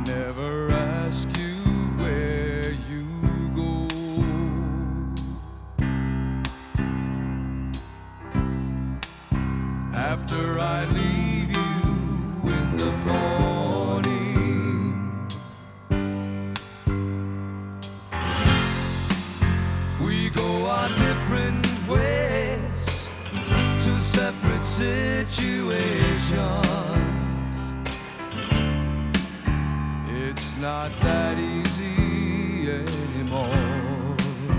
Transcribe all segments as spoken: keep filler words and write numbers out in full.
never ask you where you go. After I leave you in the morning, we go our different ways to separate situations. It's not that easy anymore.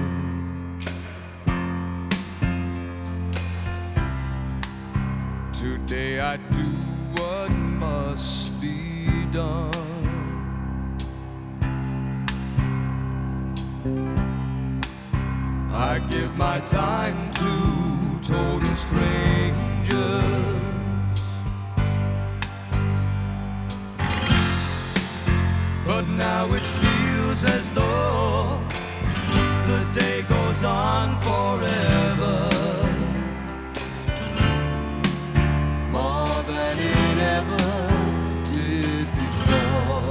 Today I do what must be done. I give my time to total strangers. But now it feels as though the day goes on forever, more than it ever did before.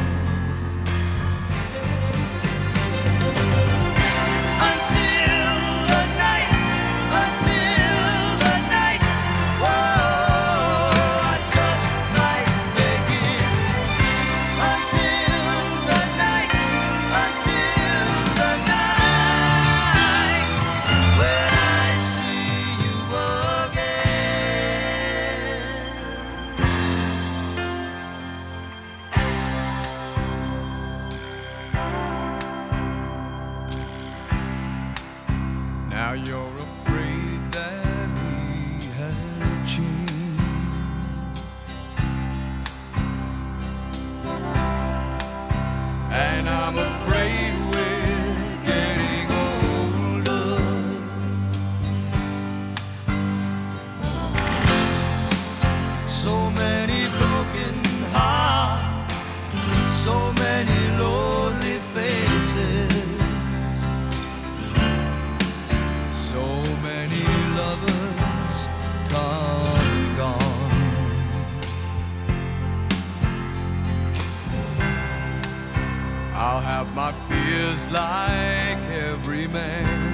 Until the night, until the night, whoa, I just might make it. Until the night, until the night, when I see you again. Now you're afraid that we have changed, and I'm afraid we're getting older. So many broken hearts, so many lonely faces, so many lovers come and gone. I'll have my fears like every man.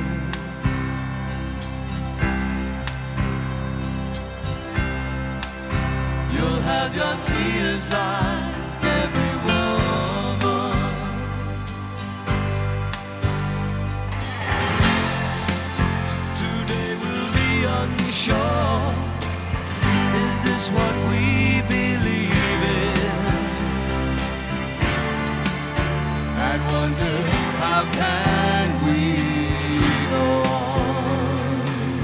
You'll have your tears like every woman. Today we'll be unsure. Is this what we believe in? And wonder, how can we go on?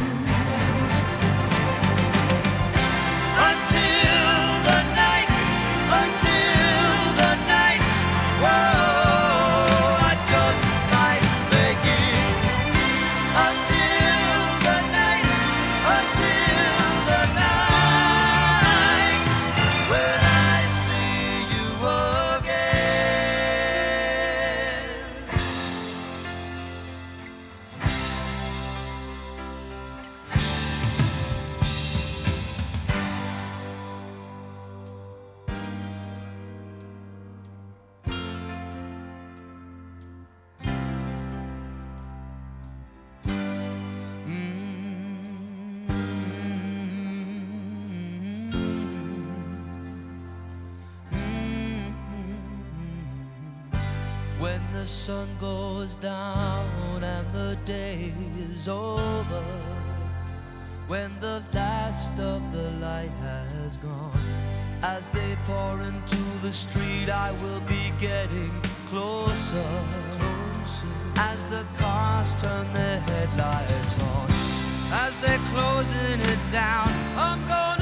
Until the night, until the night, whoa, I just might make it. Until the night, until the night, when I see you again. When the sun goes down and the day is over, when the last of the light has gone, as they pour into the street, I will be getting closer, closer. As the cars turn their headlights on, as they're closing it down, I'm going